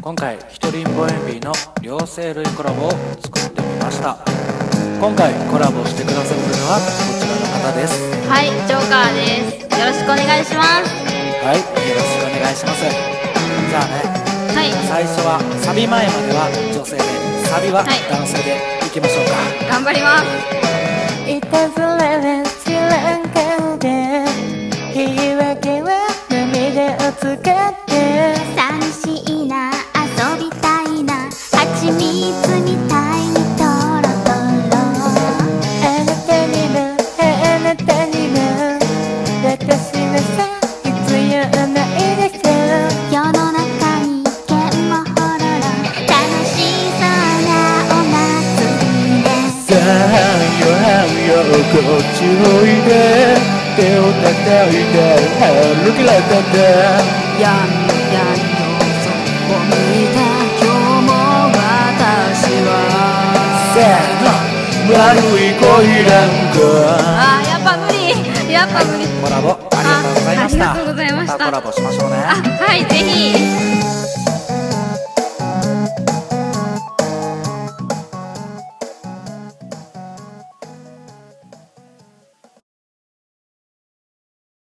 今回ひとりんぼエンビーの両生類コラボを作ってみました。今回コラボしてくださるのはこちらの方です。 はい、ジョーカーです。よろしくお願いします。 はい、よろしくお願いします。じゃあね、 はい、 最初はサビ前までは女性で、サビは男性でいきましょうか。 頑張ります。 いたずらは知らん顔で、言い訳は涙を使って、 寂しいな、遊びたいな、蜂蜜みたいにトロトロ。 あなたにな、あなたにな、私はさ、必要ないでしょ。 世の中に剣もほろろ、楽しそうなお祭りです。 さあよこっちおいで、手を叩いて歩きらたんだ。 やんやんよそこ向いた今日も私はせーの、悪い恋なんか。 やっぱ無理、やっぱ無理。 コラボありがとうございました。 ありがとうございました。 またコラボしましょうね。 はい、ぜひ。